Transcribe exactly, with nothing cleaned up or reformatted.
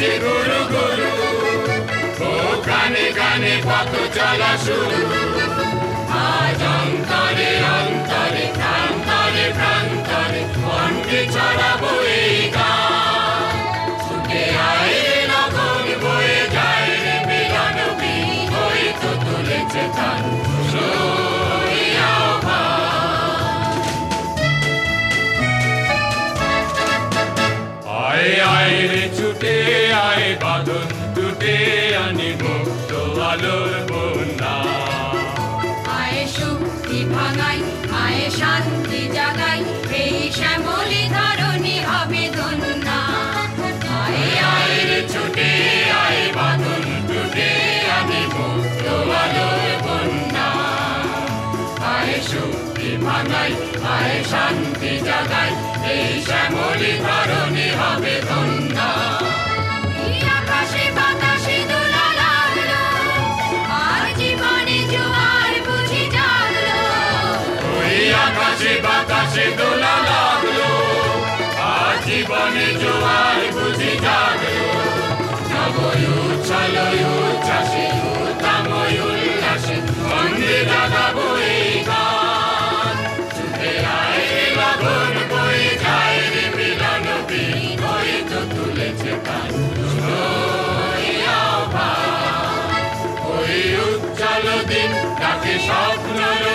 বাজে গুরু গুরু, ও গানে গানে পথ চলা শুরু। আজ অন্তরে অন্তরে প্রান্তরে প্রান্তরে কণ্ঠে ছড়াবো এই গান। ছুটে আয় রে লগন বয়ে যায় রে মিলন বীজ, হয়ে তো তুলেছে তার সেই আহ্বান। আয় আয় রে ছুটে আয় বাঁধন টুটে আনি মুক্ত আলোর বন্যা। আয় শক্তি ভাঙাই আয় শান্তি জাগাই, এই শ্যামলী ধরণী হবে ধন্যা। আয় আয় রে ছুটে আয় বাঁধন টুটে আনি মুক্ত আলোর বন্যা। আয় শক্তি ভাঙাই আয় শান্তি জাগাই, এই শ্যামলী ধরণী হবে ধন্যা। এই আকাশে বাতাসে দোলা লাগলো, আর জীবনে জোয়ার বুঝি জাগলো। ওই আকাশে বাতাসে দোলা লাগলো, আর জীবনে জোয়ার বুঝি জাগলো। নবই উচ্ছল উচ্ছ্বাসে উদ্দাময় উল্লাসে বন্দে জাগাবো এই গান। ছুটে আয় রে লগন বয়ে যায় রে মিলন বীজ, হয়ে তো তুলেছে তার সেই আহ্বান। ওই উজ্জ্বল দিন ডাকে স্বপ্ন